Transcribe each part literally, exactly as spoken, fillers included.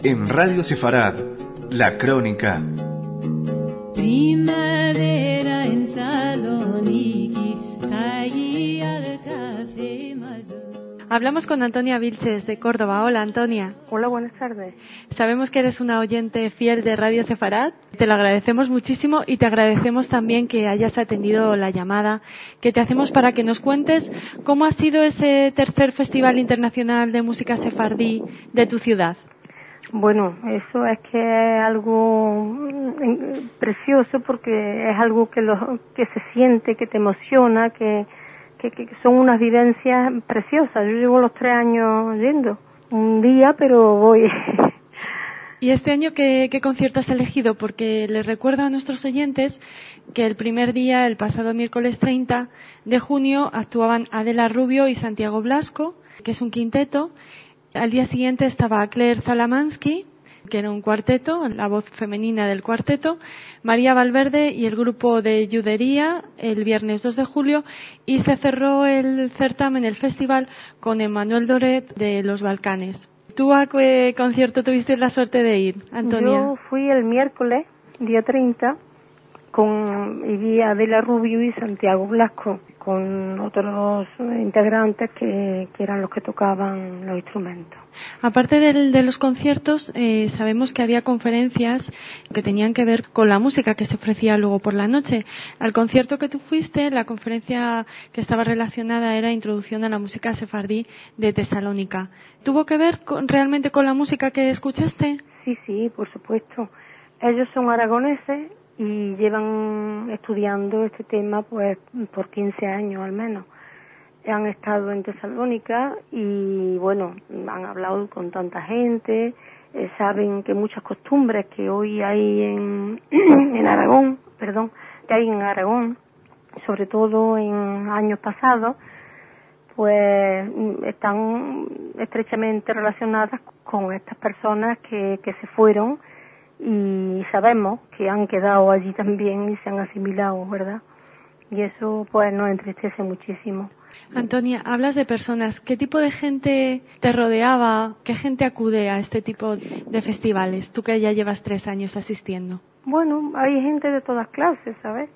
En Radio Sefarad, La Crónica. Primavera en Saloniki, caí al café más. Hablamos con Antonia Vilches de Córdoba. Hola, Antonia. Hola, buenas tardes. Sabemos que eres una oyente fiel de Radio Sefarad. Te lo agradecemos muchísimo y te agradecemos también que hayas atendido la llamada que te hacemos para que nos cuentes cómo ha sido ese tercer Festival Internacional de Música Sefardí de tu ciudad. Bueno, eso es que es algo precioso porque es algo que, lo, que se siente, que te emociona, que... Que, que son unas vivencias preciosas. Yo llevo los tres años yendo, un día, pero voy. ¿Y este año qué, qué concierto has elegido? Porque les recuerdo a nuestros oyentes que el primer día, el pasado miércoles treinta de junio, actuaban Adela Rubio y Santiago Blasco, que es un quinteto. Al día siguiente estaba Claire Zalamansky, que era un cuarteto, la voz femenina del cuarteto, María Valverde y el grupo de Yudería el viernes dos de julio, y se cerró el certamen, el festival, con Emmanuel Doret de los Balcanes. ¿Tú a qué concierto tuviste la suerte de ir, Antonia? Yo fui el miércoles, día treinta, con y vi a Adela Rubio y Santiago Blasco, con otros integrantes que, que eran los que tocaban los instrumentos. Aparte del, de los conciertos, eh, sabemos que había conferencias que tenían que ver con la música que se ofrecía luego por la noche. Al concierto que tú fuiste, la conferencia que estaba relacionada era Introducción a la música sefardí de Tesalónica. ¿Tuvo que ver con, realmente con la música que escuchaste? Sí, sí, por supuesto. Ellos son aragoneses y llevan estudiando este tema pues por quince años al menos. Han estado en Tesalónica y bueno, han hablado con tanta gente, eh, saben que muchas costumbres que hoy hay en, en Aragón, perdón, que hay en Aragón, sobre todo en años pasados, pues están estrechamente relacionadas con estas personas que, que se fueron y sabemos que han quedado allí también y se han asimilado, ¿verdad? Y eso pues nos entristece muchísimo. Antonia, hablas de personas. ¿Qué tipo de gente te rodeaba? ¿Qué gente acude a este tipo de festivales? Tú que ya llevas tres años asistiendo. Bueno, hay gente de todas clases, ¿sabes?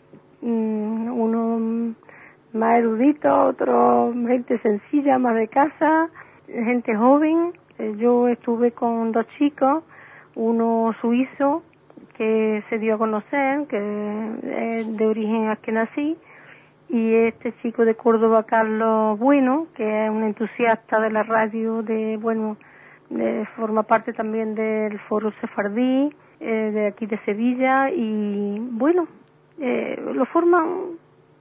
Uno más erudito, otro gente sencilla, más de casa, gente joven. Yo estuve con dos chicos, uno suizo que se dio a conocer, que es de origen askenazí, y este chico de Córdoba, Carlos Bueno, que es un entusiasta de la radio, de bueno, de, forma parte también del Foro Sefardí, eh, de aquí de Sevilla, y bueno, eh, lo forman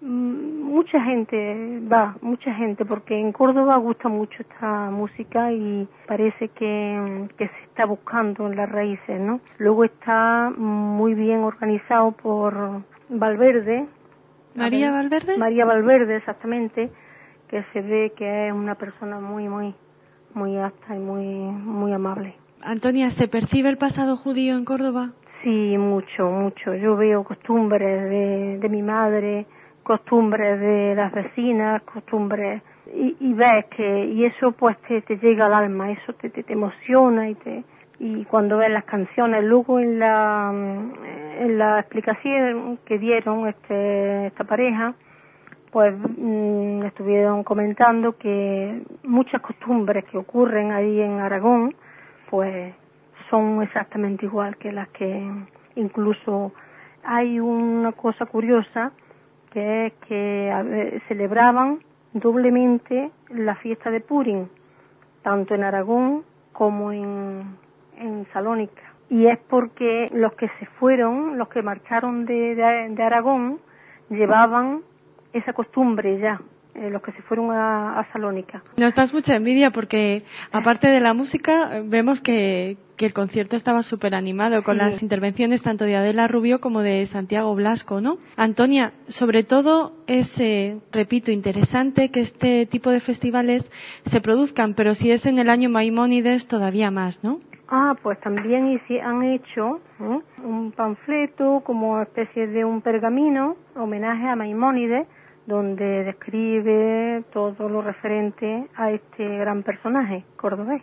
mucha gente, va, mucha gente, porque en Córdoba gusta mucho esta música y parece que, que se está buscando en las raíces, ¿no? Luego está muy bien organizado por Valverde, ¿María Valverde? María Valverde, exactamente, que se ve que es una persona muy, muy, muy apta y muy, muy amable. Antonia, ¿se percibe el pasado judío en Córdoba? Sí, mucho, mucho. Yo veo costumbres de, de mi madre, costumbres de las vecinas, costumbres, y, y ves que, y eso pues te, te llega al alma, eso te, te, te emociona y te, y cuando ves las canciones, luego en la, en la explicación que dieron este, esta pareja, pues mmm, estuvieron comentando que muchas costumbres que ocurren ahí en Aragón, pues son exactamente igual que las que, incluso hay una cosa curiosa, que es que a ver, celebraban doblemente la fiesta de Purim, tanto en Aragón como en, en Salónica. Y es porque los que se fueron, los que marcharon de, de, de Aragón, llevaban esa costumbre ya, eh, los que se fueron a, a Salónica. Nos das mucha envidia porque, aparte de la música, vemos que, que el concierto estaba súper animado con sí. Las intervenciones tanto de Adela Rubio como de Santiago Blasco, ¿no? Antonia, sobre todo es, eh, repito, interesante que este tipo de festivales se produzcan, pero si es en el año Maimónides todavía más, ¿no? Ah, pues también han hecho ¿eh? un panfleto como especie de un pergamino, homenaje a Maimónides, donde describe todo lo referente a este gran personaje cordobés.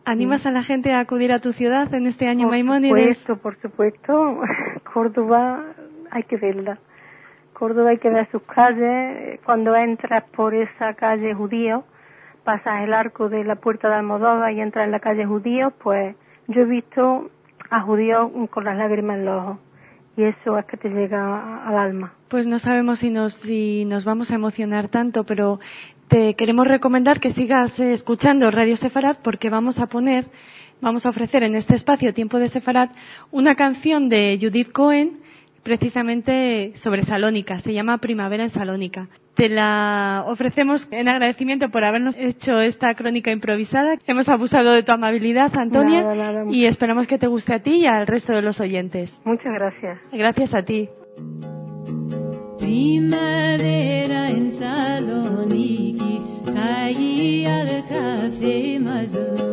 ¿Animas a la gente a acudir a tu ciudad en este año por Maimónides? Por supuesto, por supuesto. Córdoba hay que verla. Córdoba hay que ver sus calles. Cuando entras por esa calle Judío, pasas el arco de la Puerta de Almodóvar y entras en la calle Judío, pues yo he visto a judíos con las lágrimas en los ojos. Y eso es que te llega al alma. Pues no sabemos si nos, si nos vamos a emocionar tanto, pero te queremos recomendar que sigas eh, escuchando Radio Sefarad, porque vamos a poner, vamos a ofrecer en este espacio Tiempo de Sefarad una canción de Judith Cohen, precisamente sobre Salónica. Se llama Primavera en Salónica. Te la ofrecemos en agradecimiento por habernos hecho esta crónica improvisada. Hemos abusado de tu amabilidad, Antonia, nada, nada, y esperamos que te guste a ti y al resto de los oyentes. Muchas gracias. Gracias a ti. Primavera en Saloniki, caía el café más